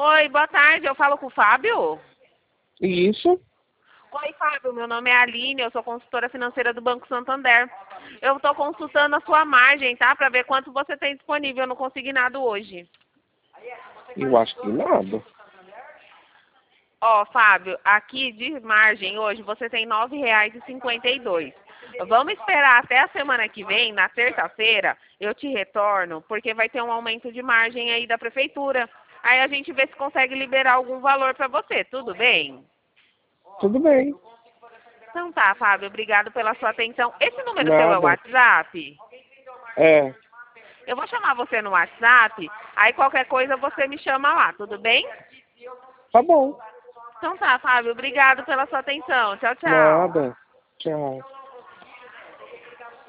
Oi, boa tarde. Eu falo com o Fábio? Isso? Oi, Fábio. Meu nome é Aline, eu sou consultora financeira do Banco Santander. Eu estou consultando a sua margem, tá? Para ver quanto você tem disponível no consignado hoje. Eu acho que nada. Ó, Fábio, aqui de margem hoje você tem R$ 9,52. Vamos esperar até a semana que vem, na terça-feira, eu te retorno, porque vai ter um aumento de margem aí da prefeitura. Aí a gente vê se consegue liberar algum valor para você, tudo bem? Tudo bem. Então tá, Fábio, obrigado pela sua atenção. Esse número seu é o Nada. WhatsApp? É, Eu vou chamar você no WhatsApp, aí qualquer coisa você me chama lá, tudo bem? tá bom. Então tá, Fábio, obrigado pela sua atenção. Tchau, tchau. Nada. Tchau.